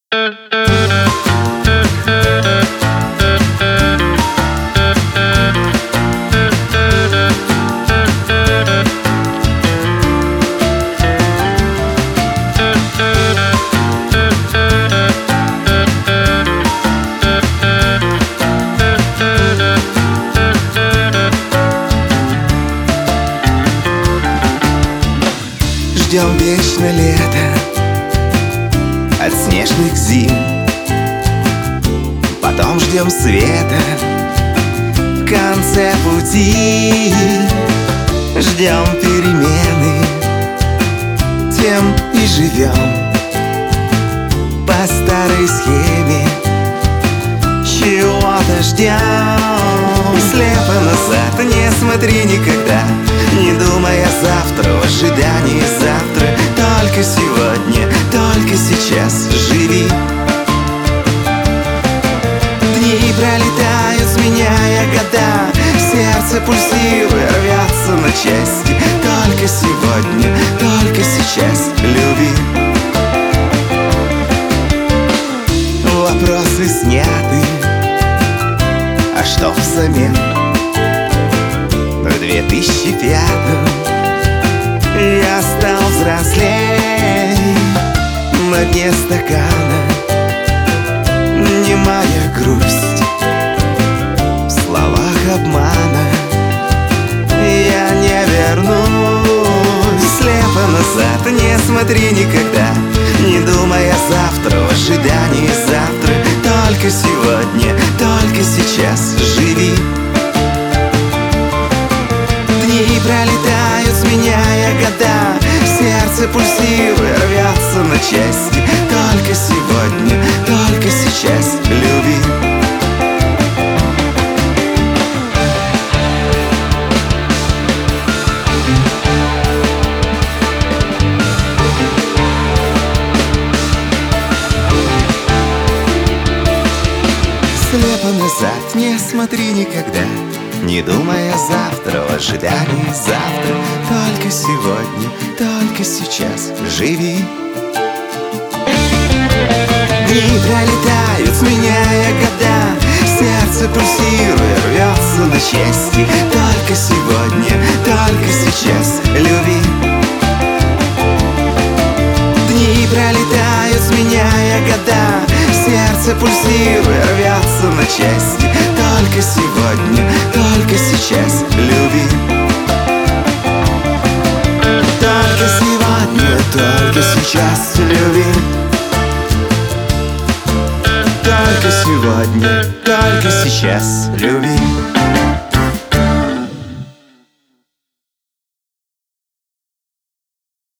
Ждем вечно лето от снежных зим, потом ждем света в конце пути. Ждем перемены, тем и живем по старой схеме. Чего-то ждем, слепо назад не смотри никогда, не думая завтра, в ожидании завтра. Только сегодня, только сейчас живи. Дни пролетают, сменяя года, сердце пульсирует, рвется на части. Только сегодня, только сейчас люби. Вопросы сняты, а что взамен? В 2005-м я стал взрослей. На дне стакана немая грусть, в словах обмана я не вернусь. Слепо назад не смотри никогда, не думая завтра, в ожидании завтра. Только сегодня, только сейчас живи. Дни пролетают, сменяя года, сердце пульсирует, рвется на части. Только сегодня, только сейчас люби. Слепо назад не смотри никогда, не думая завтра, в ожидании завтра. Только сегодня, только сейчас живи. Дни пролетают, сменяя года, сердце пульсирует, рвется на части. Только сегодня, только сейчас люби. Дни пролетают, сменяя года, сердце пульсирует, рвется на части. Только сегодня, только сейчас люби. Только сегодня, только сейчас люби. Только сегодня, только сейчас люби.